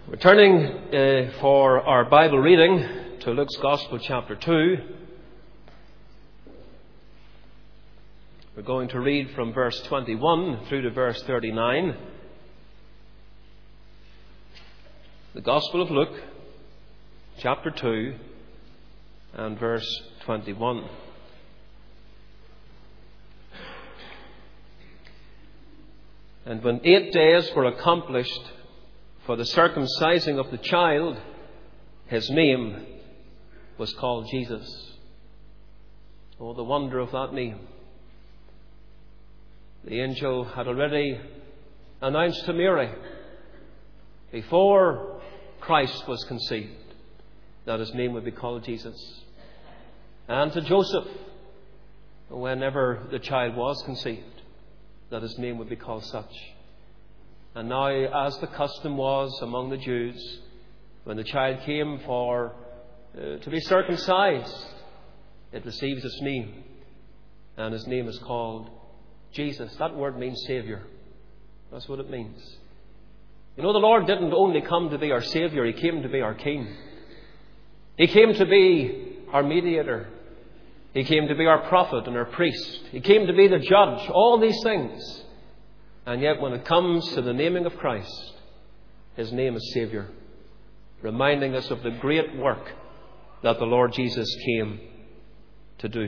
We're turning for our Bible reading to Luke's Gospel chapter 2. We're going to read from verse 21 through to verse 39. The Gospel of Luke chapter 2 and verse 21. And when 8 days were accomplished for the circumcising of the child, his name was called Jesus. Oh, the wonder of that name. The angel had already announced to Mary, before Christ was conceived, that his name would be called Jesus. And to Joseph, whenever the child was conceived, that his name would be called such. And now, as the custom was among the Jews, when the child came to be circumcised, it receives its name, and his name is called Jesus. That word means Saviour. That's what it means. You know, the Lord didn't only come to be our Saviour, He came to be our King. He came to be our mediator. He came to be our prophet and our priest. He came to be the judge. All these things. And yet when it comes to the naming of Christ, his name is Saviour, reminding us of the great work that the Lord Jesus came to do.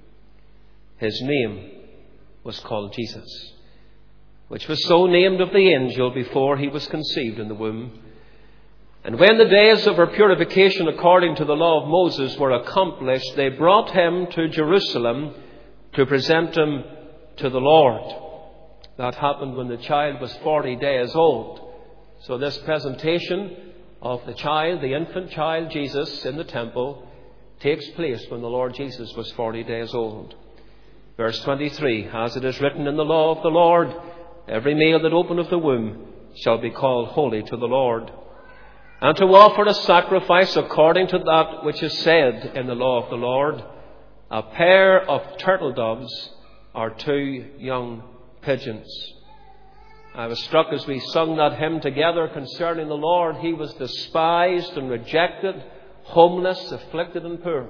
His name was called Jesus, which was so named of the angel before he was conceived in the womb. And when the days of her purification according to the law of Moses were accomplished, they brought him to Jerusalem to present him to the Lord. That happened when the child was 40 days old. So this presentation of the child, the infant child Jesus in the temple, takes place when the Lord Jesus was 40 days old. Verse 23, as it is written in the law of the Lord, every male that openeth the womb shall be called holy to the Lord. And to offer a sacrifice according to that which is said in the law of the Lord, a pair of turtle doves or 2 young pigeons. I was struck as we sung that hymn together concerning the Lord. He was despised and rejected, homeless, afflicted and poor.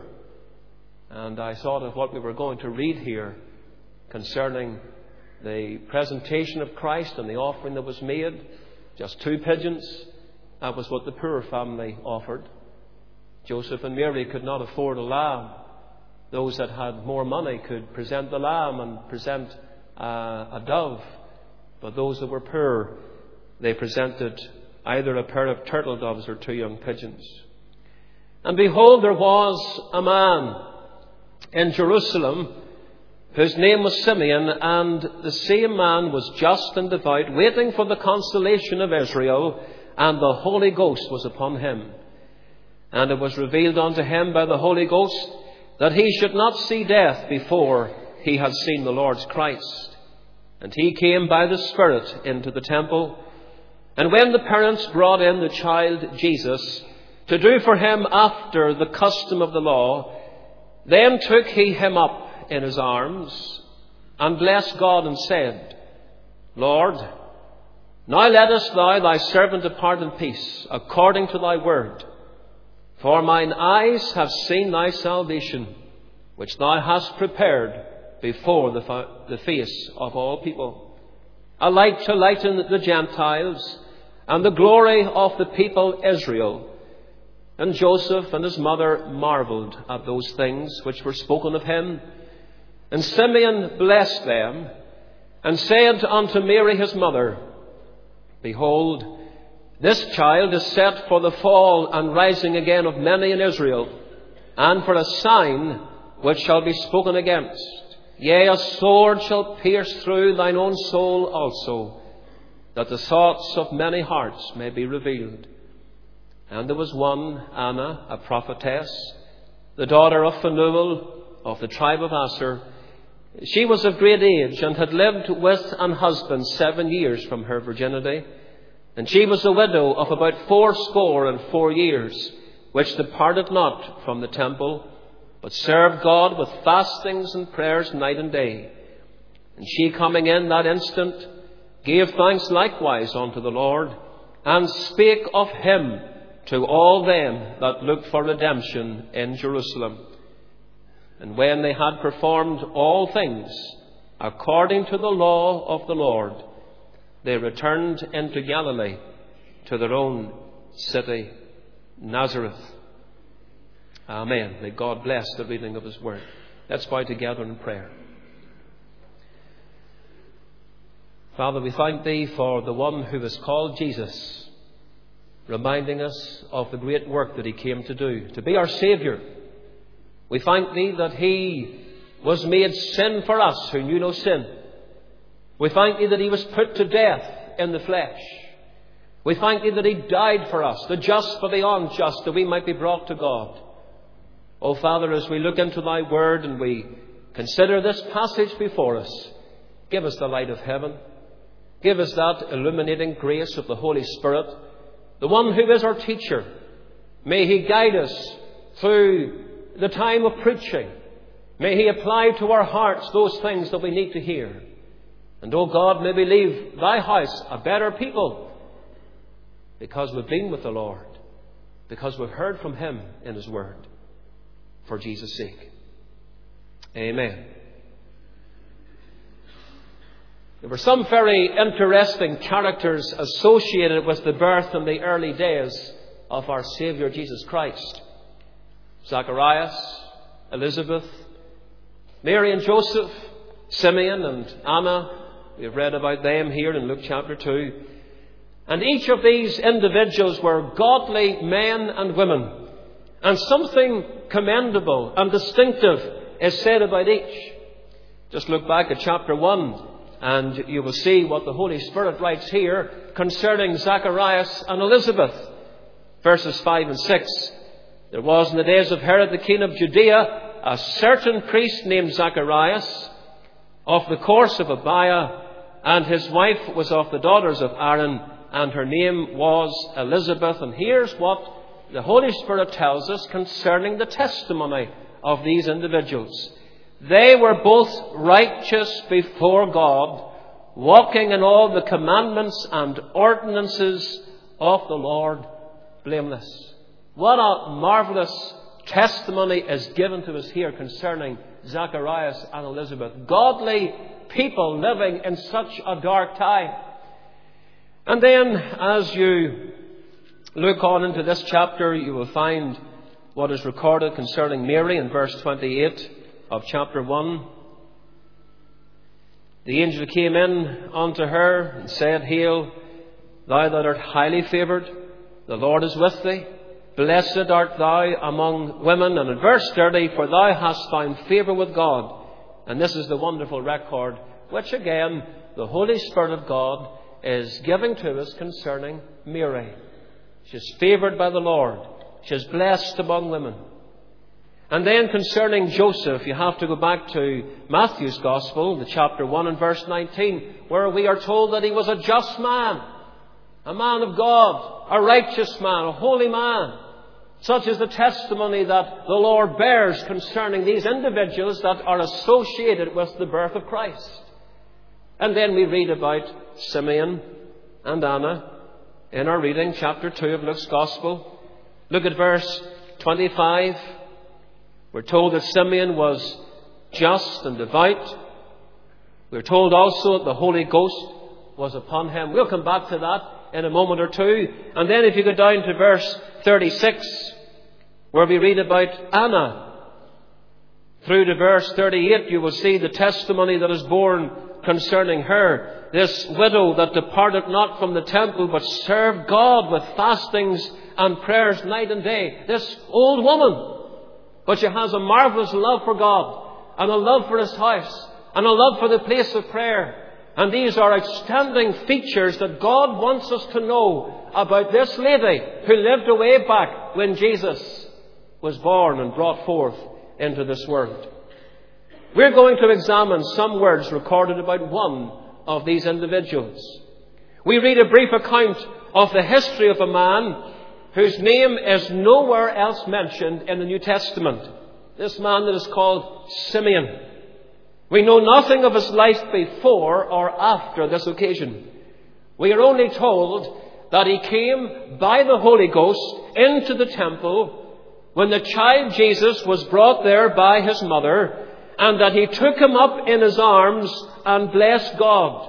And I thought of what we were going to read here concerning the presentation of Christ and the offering that was made. Just 2 pigeons. That was what the poor family offered. Joseph and Mary could not afford a lamb. Those that had more money could present the lamb and present a dove. But those that were poor, they presented either a pair of turtle doves or 2 young pigeons. And behold, there was a man in Jerusalem whose name was Simeon, and the same man was just and devout, waiting for the consolation of Israel, and the Holy Ghost was upon him. And it was revealed unto him by the Holy Ghost that he should not see death before he had seen the Lord's Christ. And he came by the Spirit into the temple. And when the parents brought in the child Jesus to do for him after the custom of the law, then took he him up in his arms and blessed God and said, Lord, now lettest thou thy servant depart in peace, according to thy word. For mine eyes have seen thy salvation, which thou hast prepared before the face of all people, a light to lighten the Gentiles, and the glory of the people Israel. And Joseph and his mother marveled at those things which were spoken of him. And Simeon blessed them, and said unto Mary his mother, Behold, this child is set for the fall and rising again of many in Israel, and for a sign which shall be spoken against. Yea, a sword shall pierce through thine own soul also, that the thoughts of many hearts may be revealed. And there was one, Anna, a prophetess, the daughter of Phanuel of the tribe of Asher. She was of great age, and had lived with an husband 7 years from her virginity. And she was a widow of about 84 years, which departed not from the temple, but served God with fastings and prayers night and day. And she coming in that instant gave thanks likewise unto the Lord, and spake of him to all them that looked for redemption in Jerusalem. And when they had performed all things according to the law of the Lord, they returned into Galilee to their own city, Nazareth. Amen. May God bless the reading of his word. Let's bow together in prayer. Father, we thank thee for the one who is called Jesus, reminding us of the great work that he came to do, to be our Saviour. We thank thee that he was made sin for us who knew no sin. We thank thee that he was put to death in the flesh. We thank thee that he died for us, the just for the unjust, that we might be brought to God. O Father, as we look into thy word and we consider this passage before us, give us the light of heaven. Give us that illuminating grace of the Holy Spirit, the one who is our teacher. May he guide us through the time of preaching. May he apply to our hearts those things that we need to hear. And, O God, may we leave thy house a better people because we've been with the Lord, because we've heard from him in his word. For Jesus' sake. Amen. There were some very interesting characters associated with the birth and the early days of our Saviour Jesus Christ. Zacharias, Elizabeth, Mary and Joseph, Simeon and Anna. We have read about them here in Luke chapter 2. And each of these individuals were godly men and women. And something commendable and distinctive is said about each. Just look back at chapter 1 and you will see what the Holy Spirit writes here concerning Zacharias and Elizabeth. Verses 5 and 6. There was in the days of Herod the king of Judea a certain priest named Zacharias of the course of Abiah, and his wife was of the daughters of Aaron, and her name was Elizabeth. And here's what the Holy Spirit tells us concerning the testimony of these individuals. They were both righteous before God, walking in all the commandments and ordinances of the Lord blameless. What a marvellous testimony is given to us here concerning Zacharias and Elizabeth. Godly people living in such a dark time. And then as you look on into this chapter, you will find what is recorded concerning Mary in verse 28 of chapter 1. The angel came in unto her and said, Hail, thou that art highly favoured, the Lord is with thee. Blessed art thou among women. And in verse 30, for thou hast found favour with God. And this is the wonderful record which again the Holy Spirit of God is giving to us concerning Mary. She is favoured by the Lord. She is blessed among women. And then concerning Joseph, you have to go back to Matthew's Gospel, the chapter 1 and verse 19, where we are told that he was a just man, a man of God, a righteous man, a holy man. Such is the testimony that the Lord bears concerning these individuals that are associated with the birth of Christ. And then we read about Simeon and Anna in our reading, chapter 2 of Luke's Gospel. Look at verse 25. We're told that Simeon was just and devout. We're told also that the Holy Ghost was upon him. We'll come back to that in a moment or two. And then if you go down to verse 36, where we read about Anna, through to verse 38, you will see the testimony that is borne concerning her. This widow that departed not from the temple, but served God with fastings and prayers night and day. This old woman, but she has a marvellous love for God, and a love for his house, and a love for the place of prayer. And these are outstanding features that God wants us to know about this lady who lived away back when Jesus was born and brought forth into this world. We're going to examine some words recorded about one of these individuals. We read a brief account of the history of a man whose name is nowhere else mentioned in the New Testament. This man that is called Simeon. We know nothing of his life before or after this occasion. We are only told that he came by the Holy Ghost into the temple when the child Jesus was brought there by his mother, and that he took him up in his arms and blessed God.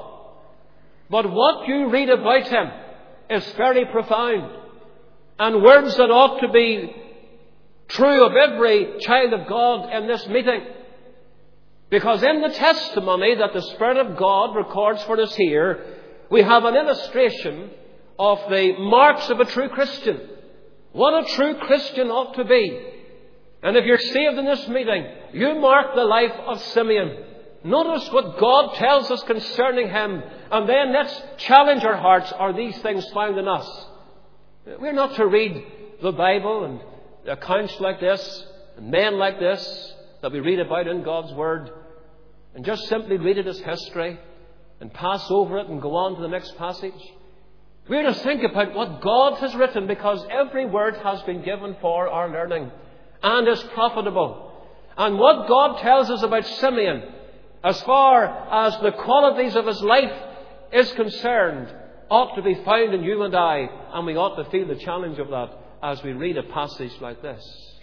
But what you read about him is very profound, and words that ought to be true of every child of God in this meeting. Because in the testimony that the Spirit of God records for us here, we have an illustration of the marks of a true Christian. What a true Christian ought to be. And if you're saved in this meeting, you mark the life of Simeon. Notice what God tells us concerning him, and then let's challenge our hearts. Are these things found in us? We're not to read the Bible and accounts like this, and men like this, that we read about in God's Word, and just simply read it as history, and pass over it and go on to the next passage. We're to think about what God has written, because every word has been given for our learning, and is profitable. And what God tells us about Simeon, as far as the qualities of his life is concerned, ought to be found in you and I, and we ought to feel the challenge of that as we read a passage like this.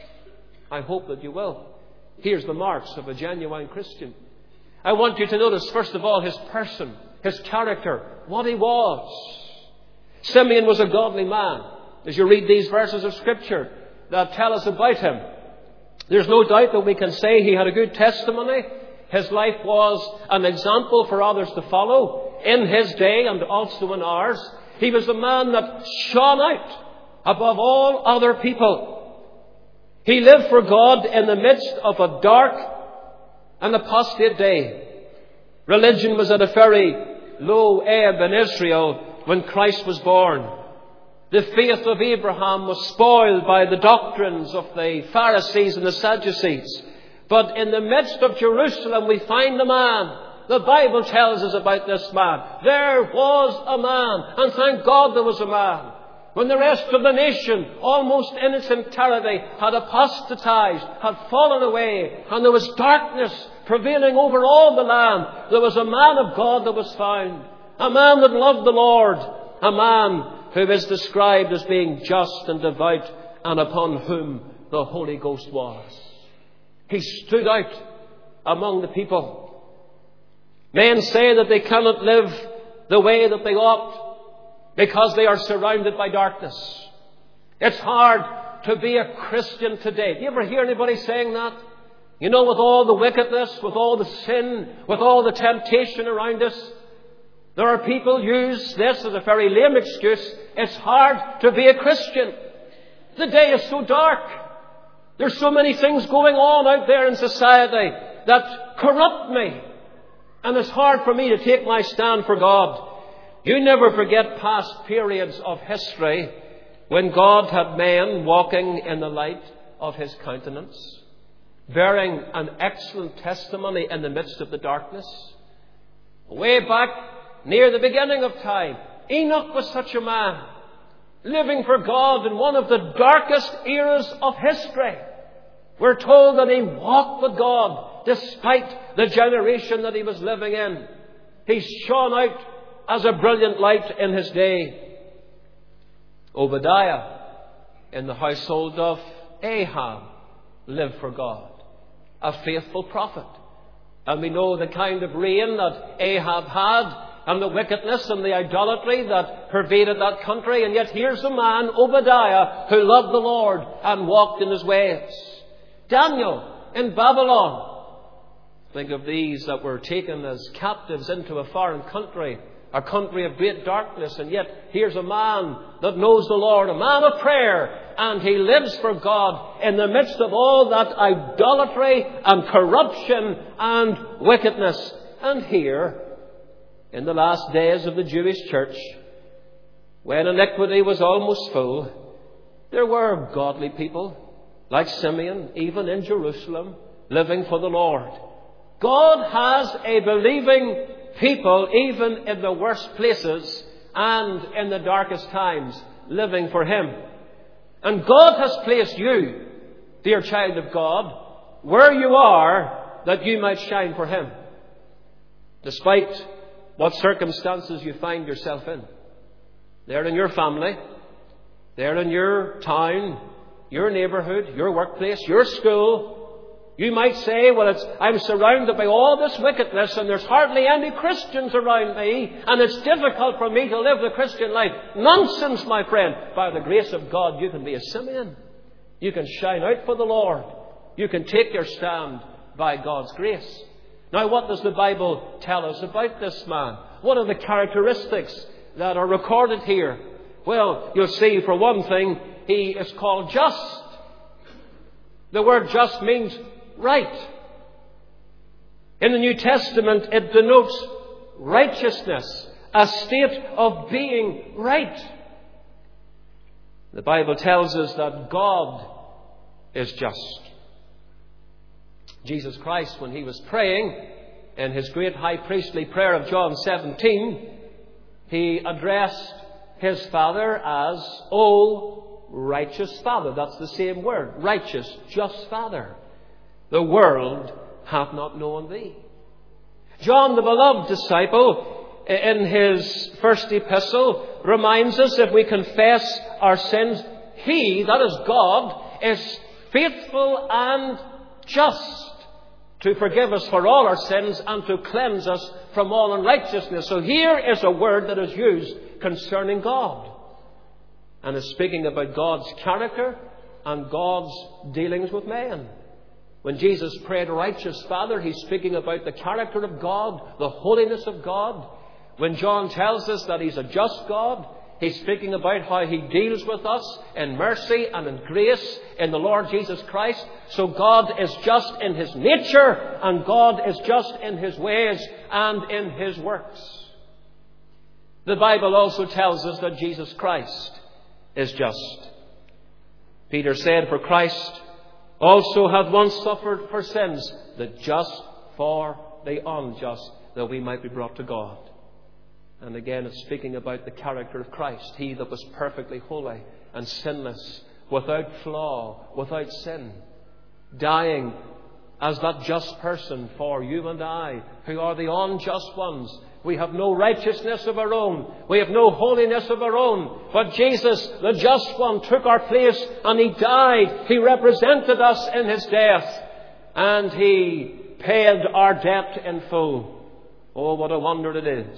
I hope that you will. Here's the marks of a genuine Christian. I want you to notice, first of all, his person, his character, what he was. Simeon was a godly man. As you read these verses of Scripture that tell us about him, there's no doubt that we can say he had a good testimony. His life was an example for others to follow in his day and also in ours. He was a man that shone out above all other people. He lived for God in the midst of a dark and apostate day. Religion was at a very low ebb in Israel when Christ was born. The faith of Abraham was spoiled by the doctrines of the Pharisees and the Sadducees. But in the midst of Jerusalem we find a man. The Bible tells us about this man. There was a man, and thank God there was a man. When the rest of the nation, almost in its entirety, had apostatized, had fallen away, and there was darkness prevailing over all the land, there was a man of God that was found. A man that loved the Lord. A man who is described as being just and devout, and upon whom the Holy Ghost was. He stood out among the people. Men say that they cannot live the way that they ought because they are surrounded by darkness. It's hard to be a Christian today. Do you ever hear anybody saying that? You know, with all the wickedness, with all the sin, with all the temptation around us, there are people who use this as a very lame excuse. It's hard to be a Christian. The day is so dark. There's so many things going on out there in society that corrupt me. And it's hard for me to take my stand for God. You never forget past periods of history when God had men walking in the light of his countenance, bearing an excellent testimony in the midst of the darkness. Way back near the beginning of time, Enoch was such a man, living for God in one of the darkest eras of history. We're told that he walked with God despite the generation that he was living in. He shone out as a brilliant light in his day. Obadiah, in the household of Ahab, lived for God. A faithful prophet. And we know the kind of reign that Ahab had, and the wickedness and the idolatry that pervaded that country. And yet here's a man, Obadiah, who loved the Lord and walked in his ways. Daniel in Babylon. Think of these that were taken as captives into a foreign country, a country of great darkness. And yet here's a man that knows the Lord, a man of prayer, and he lives for God in the midst of all that idolatry and corruption and wickedness. And here, in the last days of the Jewish church, when iniquity was almost full, there were godly people like Simeon, even in Jerusalem, living for the Lord. God has a believing people, even in the worst places and in the darkest times, living for him. And God has placed you, dear child of God, where you are, that you might shine for him, despite what circumstances you find yourself in. there in your family, there in your town, your neighbourhood, your workplace, your school. You might say, well, I'm surrounded by all this wickedness and there's hardly any Christians around me and it's difficult for me to live the Christian life. Nonsense, my friend. By the grace of God, you can be a Simeon. You can shine out for the Lord. You can take your stand by God's grace. Now, what does the Bible tell us about this man? What are the characteristics that are recorded here? Well, you'll see, for one thing, he is called just. The word just means right. In the New Testament, it denotes righteousness, a state of being right. The Bible tells us that God is just. Jesus Christ, when he was praying in his great high priestly prayer of John 17, he addressed his Father as, O righteous Father. That's the same word. Righteous, just Father. The world hath not known thee. John, the beloved disciple, in his first epistle, reminds us if we confess our sins, he, that is God, is faithful and just to forgive us for all our sins and to cleanse us from all unrighteousness. So here is a word that is used concerning God. And is speaking about God's character and God's dealings with men. When Jesus prayed, righteous Father, he's speaking about the character of God, the holiness of God. When John tells us that he's a just God, he's speaking about how he deals with us in mercy and in grace in the Lord Jesus Christ. So God is just in his nature and God is just in his ways and in his works. The Bible also tells us that Jesus Christ is just. Peter said, for Christ also hath once suffered for sins, the just for the unjust, that we might be brought to God. And again, it's speaking about the character of Christ, he that was perfectly holy and sinless, without flaw, without sin, dying as that just person for you and I, who are the unjust ones. We have no righteousness of our own. We have no holiness of our own. But Jesus, the just one, took our place and he died. He represented us in his death. And he paid our debt in full. Oh, what a wonder it is.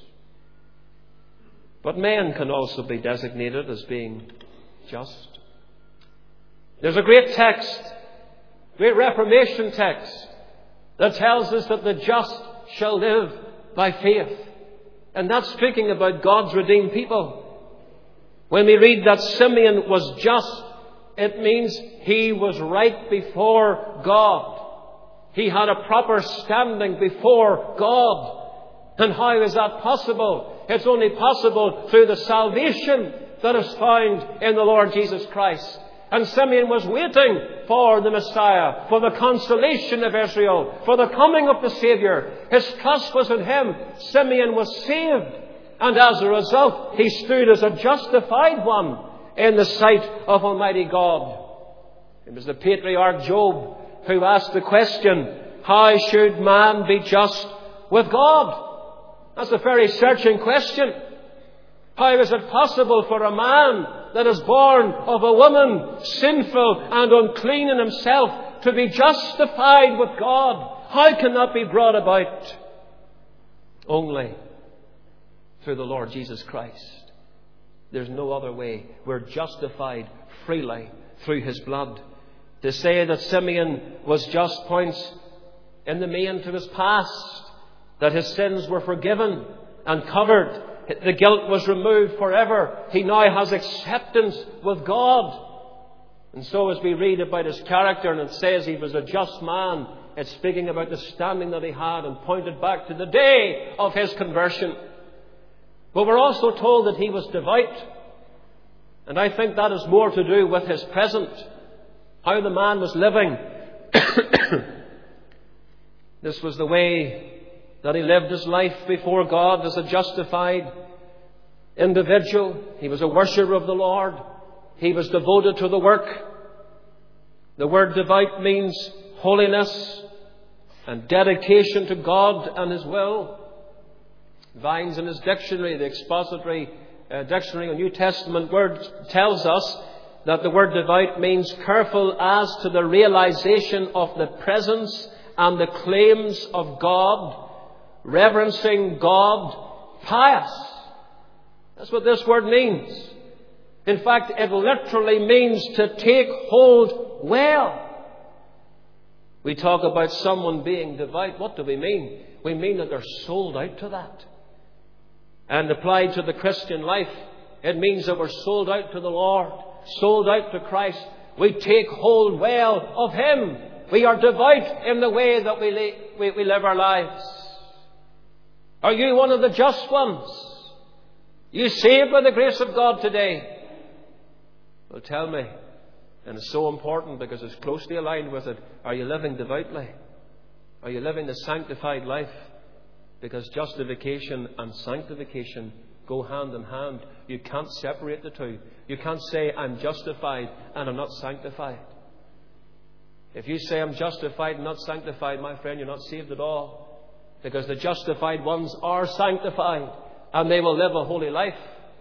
But men can also be designated as being just. There's a great text, great Reformation text, that tells us that the just shall live by faith. And that's speaking about God's redeemed people. When we read that Simeon was just, it means he was right before God. He had a proper standing before God. And how is that possible? It's only possible through the salvation that is found in the Lord Jesus Christ. And Simeon was waiting for the Messiah, for the consolation of Israel, for the coming of the Saviour. His trust was in him. Simeon was saved. And as a result, he stood as a justified one in the sight of Almighty God. It was the patriarch Job who asked the question, how should man be just with God? That's a very searching question. How is it possible for a man that is born of a woman, sinful and unclean in himself, to be justified with God? How can that be brought about? Only through the Lord Jesus Christ. There's no other way. We're justified freely through his blood. To say that Simeon was just points in the main to his past, that his sins were forgiven and covered. The guilt was removed forever. He now has acceptance with God. And so as we read about his character and it says he was a just man, it's speaking about the standing that he had and pointed back to the day of his conversion. But we're also told that he was devout. And I think that is more to do with his present, how the man was living. This was the way that he lived his life before God as a justified individual. He was a worshipper of the Lord. He was devoted to the work. The word devout means holiness and dedication to God and his will. Vines in his dictionary, the expository Dictionary of New Testament Words tells us that the word devout means careful as to the realization of the presence and the claims of God, reverencing God, pious. That's what this word means. In fact, it literally means to take hold well. We talk about someone being devout. What do we mean? We mean that they're sold out to that. And applied to the Christian life, it means that we're sold out to the Lord, sold out to Christ. We take hold well of Him. We are devout in the way that we live our lives. Are you one of the just ones? You saved by the grace of God today? Well, tell me, and it's so important because it's closely aligned with it, are you living devoutly? Are you living the sanctified life? Because justification and sanctification go hand in hand. You can't separate the two. You can't say, I'm justified and I'm not sanctified. If you say, I'm justified and not sanctified, my friend, you're not saved at all. Because the justified ones are sanctified and they will live a holy life.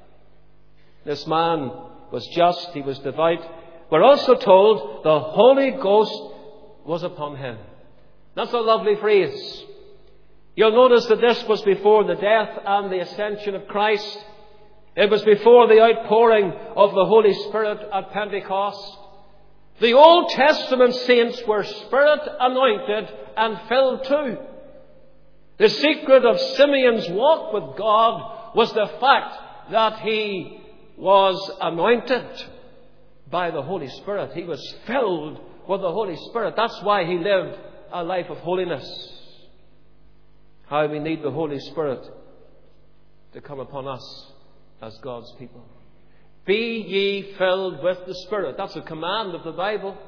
This man was just, he was devout. We're also told the Holy Ghost was upon him. That's a lovely phrase. You'll notice that this was before the death and the ascension of Christ. It was before the outpouring of the Holy Spirit at Pentecost. The Old Testament saints were Spirit anointed and filled too. The secret of Simeon's walk with God was the fact that he was anointed by the Holy Spirit. He was filled with the Holy Spirit. That's why he lived a life of holiness. How we need the Holy Spirit to come upon us as God's people. Be ye filled with the Spirit. That's a command of the Bible.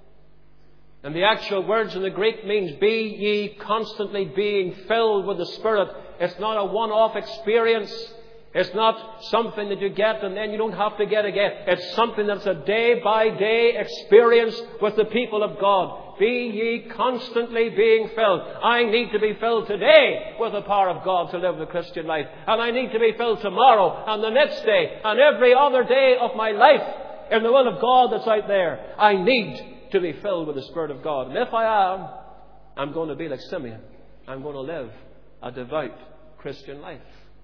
And the actual words in the Greek means be ye constantly being filled with the Spirit. It's not a one-off experience. It's not something that you get and then you don't have to get again. It's something that's a day-by-day experience with the people of God. Be ye constantly being filled. I need to be filled today with the power of God to live the Christian life. And I need to be filled tomorrow and the next day and every other day of my life in the will of God that's out there. I need to be filled with the Spirit of God. And if I am, I'm going to be like Simeon. I'm going to live a devout Christian life.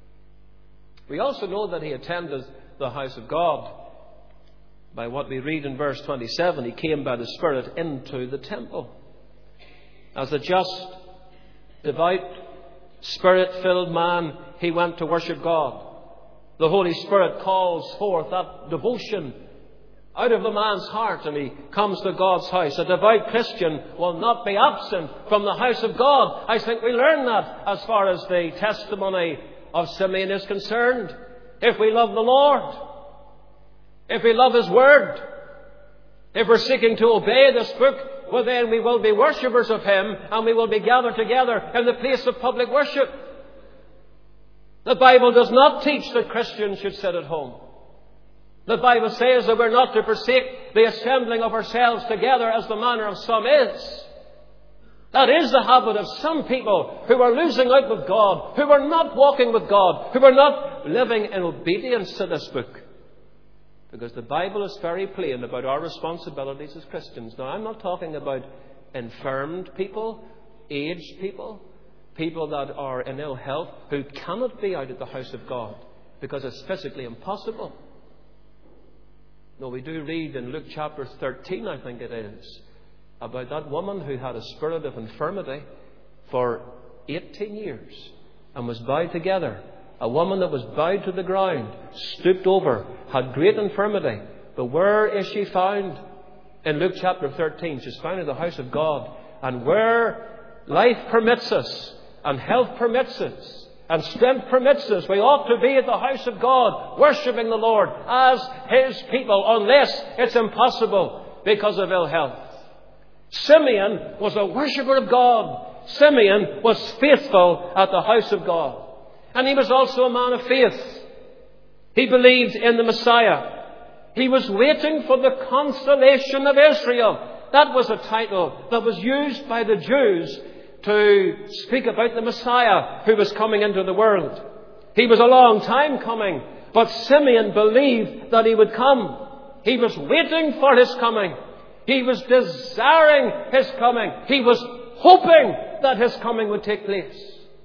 We also know that he attended the house of God. By what we read in verse 27, he came by the Spirit into the temple. As a just, devout, Spirit-filled man, he went to worship God. The Holy Spirit calls forth that devotion out of the man's heart and he comes to God's house. A devout Christian will not be absent from the house of God. I think we learn that as far as the testimony of Simeon is concerned. If we love the Lord, if we love His Word, if we're seeking to obey this book, well then we will be worshippers of Him and we will be gathered together in the place of public worship. The Bible does not teach that Christians should sit at home. The Bible says that we're not to forsake the assembling of ourselves together as the manner of some is. That is the habit of some people who are losing out with God, who are not walking with God, who are not living in obedience to this book. Because the Bible is very plain about our responsibilities as Christians. Now, I'm not talking about infirmed people, aged people, people that are in ill health, who cannot be out at the house of God because it's physically impossible. No, we do read in Luke chapter 13, I think it is, about that woman who had a spirit of infirmity for 18 years and was bowed together. A woman that was bowed to the ground, stooped over, had great infirmity. But where is she found? In Luke chapter 13, she's found in the house of God. And where life permits us, and health permits us, and strength permits us, we ought to be at the house of God, worshipping the Lord as His people, unless it's impossible because of ill health. Simeon was a worshipper of God. Simeon was faithful at the house of God. And he was also a man of faith. He believed in the Messiah. He was waiting for the consolation of Israel. That was a title that was used by the Jews to speak about the Messiah who was coming into the world. He was a long time coming. But Simeon believed that he would come. He was waiting for his coming. He was desiring his coming. He was hoping that his coming would take place.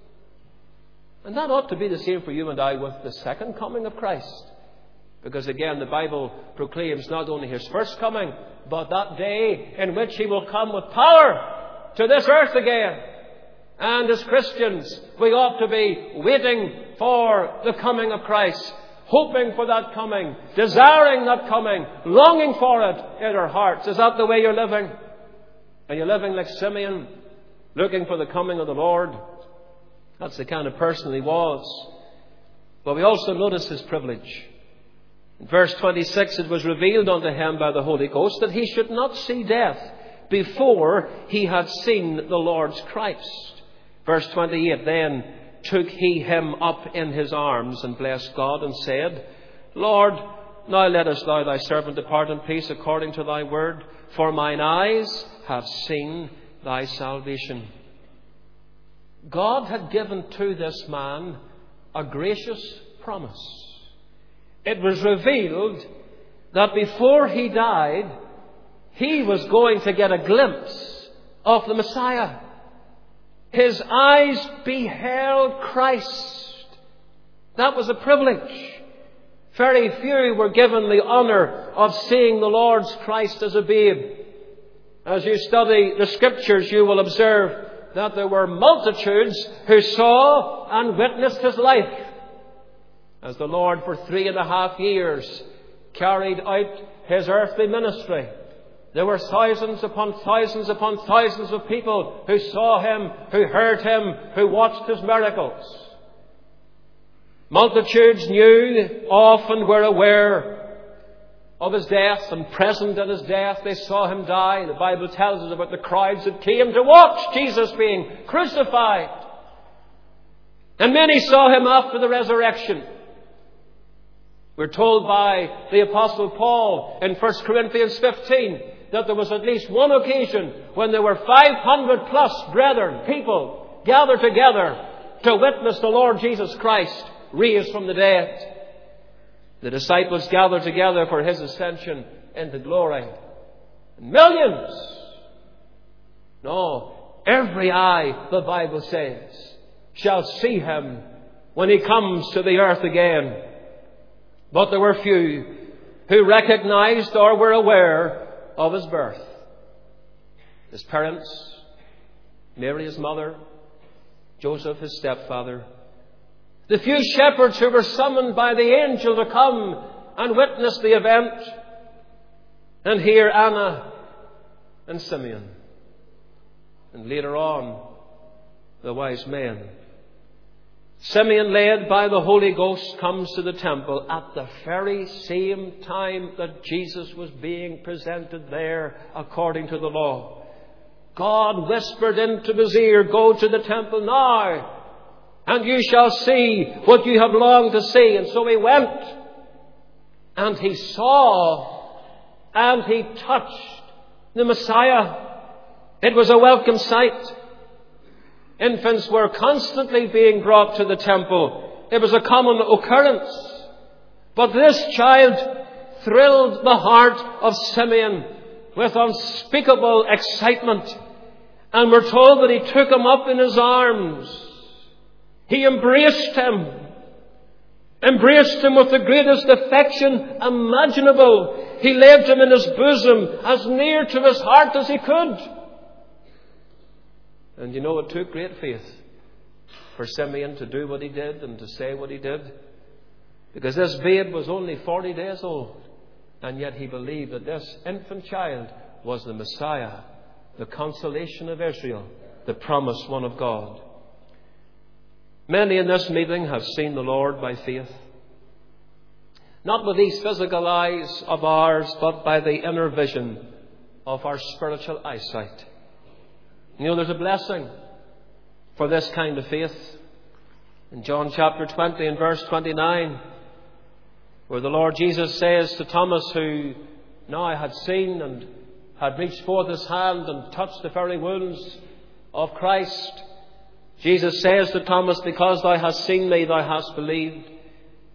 And that ought to be the same for you and I with the second coming of Christ. Because again, the Bible proclaims not only his first coming, but that day in which he will come with power to this earth again. And as Christians, we ought to be waiting for the coming of Christ, hoping for that coming, desiring that coming, longing for it in our hearts. Is that the way you're living? Are you living like Simeon, looking for the coming of the Lord? That's the kind of person he was. But we also notice his privilege. In verse 26, it was revealed unto him by the Holy Ghost that he should not see death before he had seen the Lord's Christ. Verse 28, then took he him up in his arms and blessed God and said, Lord, now lettest thou thy servant depart in peace according to thy word, for mine eyes have seen thy salvation. God had given to this man a gracious promise. It was revealed that before he died, he was going to get a glimpse of the Messiah. His eyes beheld Christ. That was a privilege. Very few were given the honour of seeing the Lord's Christ as a babe. As you study the Scriptures, you will observe that there were multitudes who saw and witnessed his life, as the Lord for 3.5 years carried out his earthly ministry. There were thousands upon thousands upon thousands of people who saw him, who heard him, who watched his miracles. Multitudes knew of and were aware of his death, and present at his death they saw him die. The Bible tells us about the crowds that came to watch Jesus being crucified. And many saw him after the resurrection. We're told by the Apostle Paul in 1 Corinthians 15 that there was at least one occasion when there were 500 plus brethren, people, gathered together to witness the Lord Jesus Christ raised from the dead. The disciples gathered together for his ascension into glory. Millions! No, every eye, the Bible says, shall see him when he comes to the earth again. But there were few who recognized or were aware of his birth. His parents, Mary his mother, Joseph his stepfather, the few shepherds who were summoned by the angel to come and witness the event, and here Anna and Simeon, and later on the wise men. Simeon, led by the Holy Ghost, comes to the temple at the very same time that Jesus was being presented there according to the law. God whispered into his ear, go to the temple now, and you shall see what you have longed to see. And so he went, and he saw, and he touched the Messiah. It was a welcome sight. Infants were constantly being brought to the temple. It was a common occurrence. But this child thrilled the heart of Simeon with unspeakable excitement. And we're told that he took him up in his arms. He embraced him with the greatest affection imaginable. He laid him in his bosom as near to his heart as he could. And you know, it took great faith for Simeon to do what he did and to say what he did. Because this babe was only 40 days old. And yet he believed that this infant child was the Messiah, the consolation of Israel, the promised one of God. Many in this meeting have seen the Lord by faith. Not with these physical eyes of ours, but by the inner vision of our spiritual eyesight. You know, there's a blessing for this kind of faith. In John chapter 20 and verse 29, where the Lord Jesus says to Thomas, who now had seen and had reached forth his hand and touched the very wounds of Christ, Jesus says to Thomas, because thou hast seen me, thou hast believed.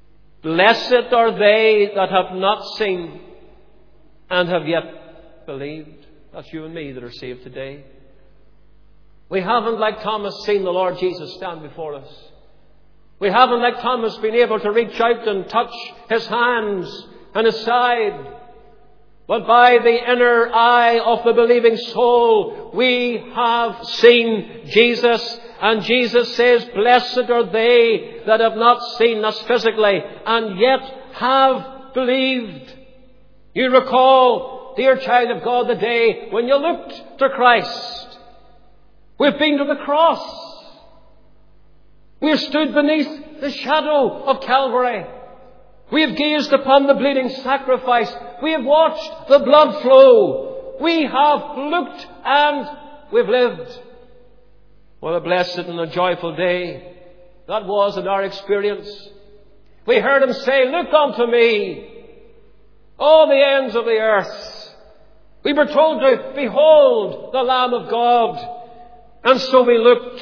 Blessed are they that have not seen and have yet believed. That's you and me that are saved today. We haven't, like Thomas, seen the Lord Jesus stand before us. We haven't, like Thomas, been able to reach out and touch His hands and His side. But by the inner eye of the believing soul, we have seen Jesus. And Jesus says, blessed are they that have not seen us physically and yet have believed. You recall, dear child of God, the day when you looked to Christ. We've been to the cross. We have stood beneath the shadow of Calvary. We have gazed upon the bleeding sacrifice. We have watched the blood flow. We have looked and we've lived. What a blessed and a joyful day that was in our experience. We heard Him say, look unto me, all the ends of the earth. We were told to behold the Lamb of God. And so we looked.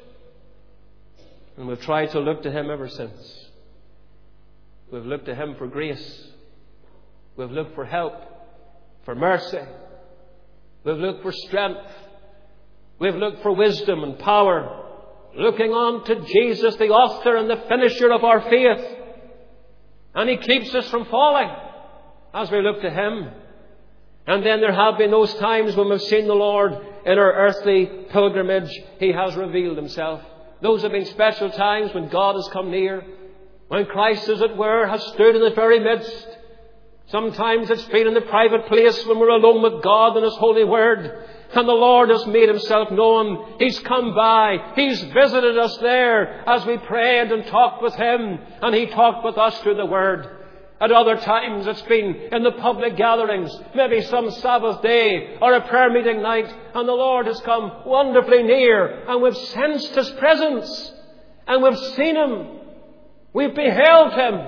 And we've tried to look to Him ever since. We've looked to Him for grace. We've looked for help, for mercy. We've looked for strength. We've looked for wisdom and power. Looking on to Jesus, the author and the finisher of our faith. And He keeps us from falling as we look to Him. And then there have been those times when we've seen the Lord in our earthly pilgrimage. He has revealed Himself. Those have been special times when God has come near. When Christ, as it were, has stood in the very midst. Sometimes it's been in the private place when we're alone with God and His holy word. And the Lord has made Himself known. He's come by. He's visited us there as we prayed and talked with Him. And He talked with us through the word. At other times it's been in the public gatherings, maybe some Sabbath day or a prayer meeting night, and the Lord has come wonderfully near, and we've sensed His presence, and we've seen Him. We've beheld Him.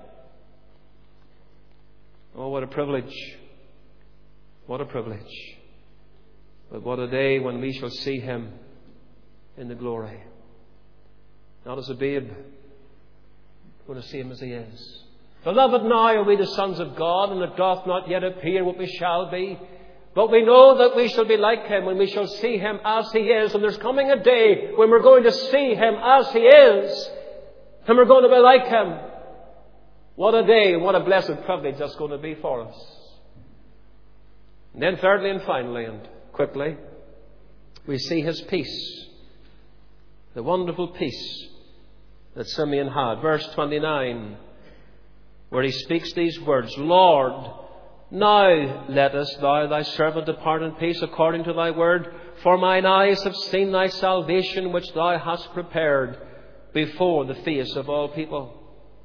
Oh, what a privilege. What a privilege. But what a day when we shall see Him in the glory. Not as a babe, but to see Him as He is. Beloved, now are we the sons of God, and it doth not yet appear what we shall be. But we know that we shall be like Him when we shall see Him as He is. And there's coming a day when we're going to see Him as He is. And we're going to be like Him. What a day and what a blessed privilege that's going to be for us. And then thirdly and finally and quickly, we see His peace. The wonderful peace that Simeon had. Verse 29. Where he speaks these words, Lord, now lettest thou thy servant depart in peace according to thy word, for mine eyes have seen thy salvation which thou hast prepared before the face of all people.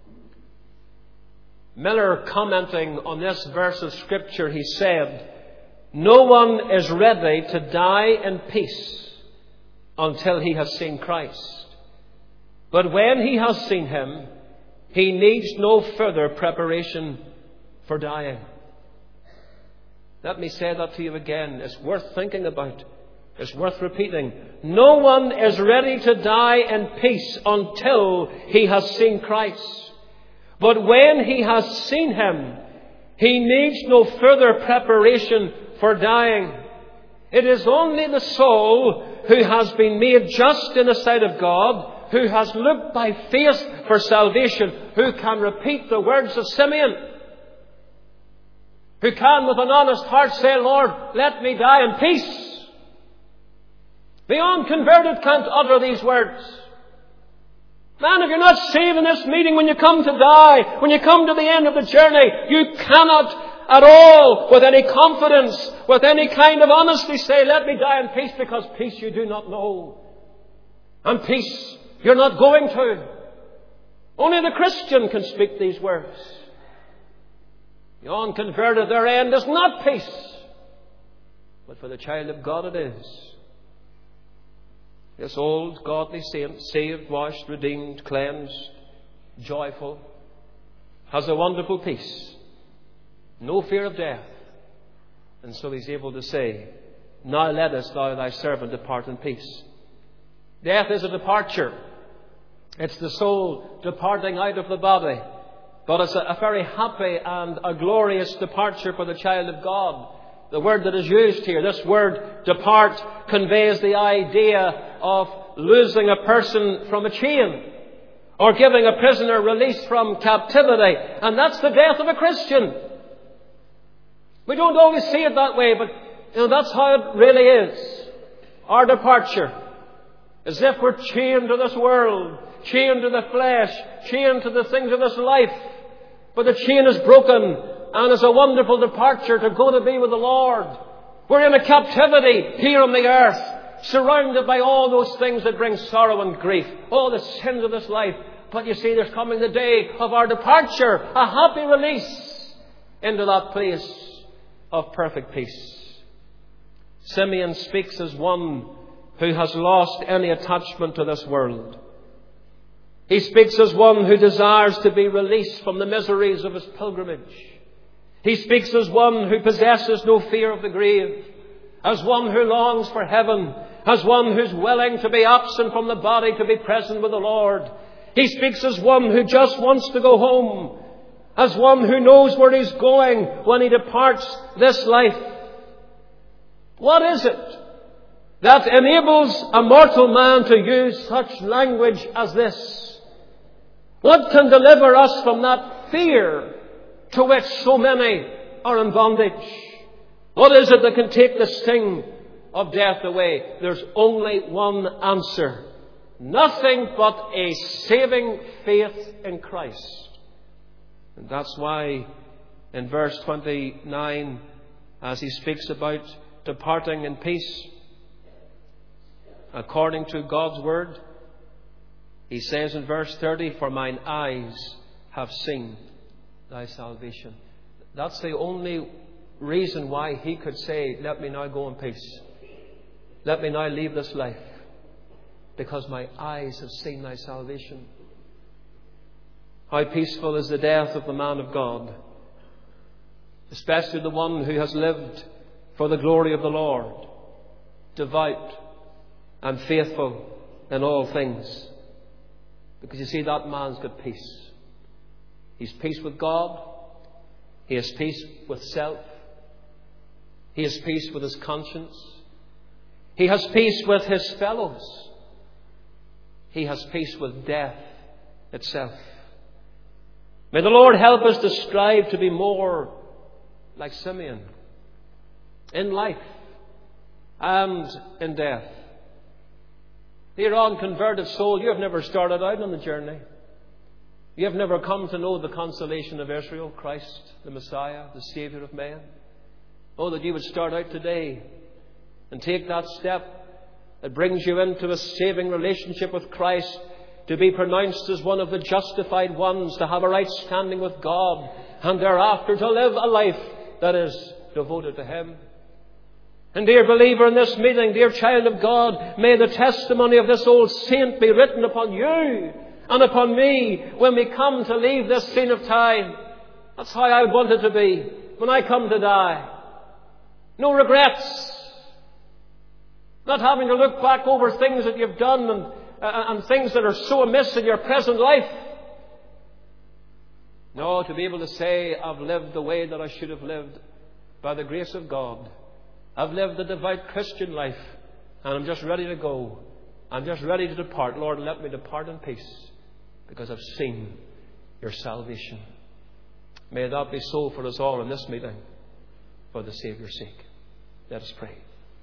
Miller, commenting on this verse of Scripture, he said, no one is ready to die in peace until he has seen Christ. But when he has seen Him, he needs no further preparation for dying. Let me say that to you again. It's worth thinking about. It's worth repeating. No one is ready to die in peace until he has seen Christ. But when he has seen Him, he needs no further preparation for dying. It is only the soul who has been made just in the sight of God, who has looked by faith for salvation, who can repeat the words of Simeon, who can with an honest heart say, Lord, let me die in peace. The unconverted can't utter these words. Man, if you're not saved in this meeting when you come to die, when you come to the end of the journey, you cannot at all, with any confidence, with any kind of honesty, say, let me die in peace, because peace you do not know. And peace you're not going to. Only the Christian can speak these words. The unconverted, their end is not peace. But for the child of God it is. This old godly saint, saved, washed, redeemed, cleansed, joyful, has a wonderful peace. No fear of death. And so he's able to say, now lettest thou thy servant depart in peace. Death is a departure. It's the soul departing out of the body. But it's a very happy and a glorious departure for the child of God. The word that is used here, this word depart, conveys the idea of losing a person from a chain, or giving a prisoner release from captivity. And that's the death of a Christian. We don't always see it that way, but that's how it really is. Our departure, as if we're chained to this world, chained to the flesh, chained to the things of this life. But the chain is broken, and it's a wonderful departure to go to be with the Lord. We're in a captivity here on the earth, surrounded by all those things that bring sorrow and grief, all the sins of this life. But you see, there's coming the day of our departure, a happy release into that place of perfect peace. Simeon speaks as one who has lost any attachment to this world. He speaks as one who desires to be released from the miseries of his pilgrimage. He speaks as one who possesses no fear of the grave, as one who longs for heaven, as one who's willing to be absent from the body to be present with the Lord. He speaks as one who just wants to go home, as one who knows where he's going when he departs this life. What is it that enables a mortal man to use such language as this? What can deliver us from that fear to which so many are in bondage? What is it that can take the sting of death away? There's only one answer. Nothing but a saving faith in Christ. And that's why in verse 29, as he speaks about departing in peace, according to God's word, he says in verse 30, for mine eyes have seen thy salvation. That's the only reason why he could say, let me now go in peace. Let me now leave this life. Because my eyes have seen thy salvation. How peaceful is the death of the man of God, especially the one who has lived for the glory of the Lord, devout and faithful in all things. Because you see, that man's got peace. He's peace with God. He has peace with self. He has peace with his conscience. He has peace with his fellows. He has peace with death itself. May the Lord help us to strive to be more like Simeon in life and in death. Dear unconverted soul, you have never started out on the journey. You have never come to know the consolation of Israel, Christ, the Messiah, the Saviour of men. Oh, that you would start out today and take that step that brings you into a saving relationship with Christ, to be pronounced as one of the justified ones, to have a right standing with God, and thereafter to live a life that is devoted to Him. And dear believer in this meeting, dear child of God, may the testimony of this old saint be written upon you and upon me when we come to leave this scene of time. That's how I want it to be when I come to die. No regrets. Not having to look back over things that you've done and things that are so amiss in your present life. No, to be able to say, I've lived the way that I should have lived by the grace of God. I've lived a devout Christian life, and I'm just ready to go. I'm just ready to depart. Lord, let me depart in peace, because I've seen your salvation. May that be so for us all in this meeting, for the Saviour's sake. Let us pray.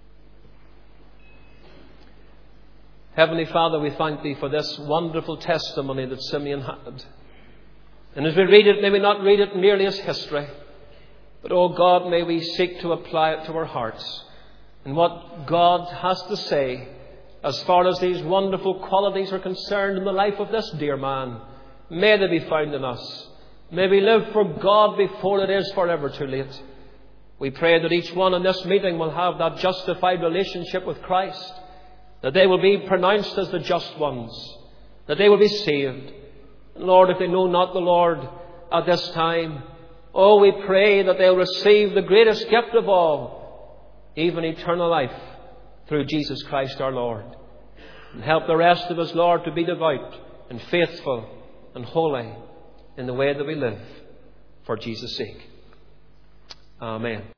Heavenly Father, we thank Thee for this wonderful testimony that Simeon had. And as we read it, may we not read it merely as history, but, oh God, may we seek to apply it to our hearts. And what God has to say as far as these wonderful qualities are concerned in the life of this dear man, may they be found in us. May we live for God before it is forever too late. We pray that each one in this meeting will have that justified relationship with Christ, that they will be pronounced as the just ones, that they will be saved. And Lord, if they know not the Lord at this time, oh, we pray that they'll receive the greatest gift of all, even eternal life, through Jesus Christ our Lord. And help the rest of us, Lord, to be devout and faithful and holy in the way that we live for Jesus' sake. Amen.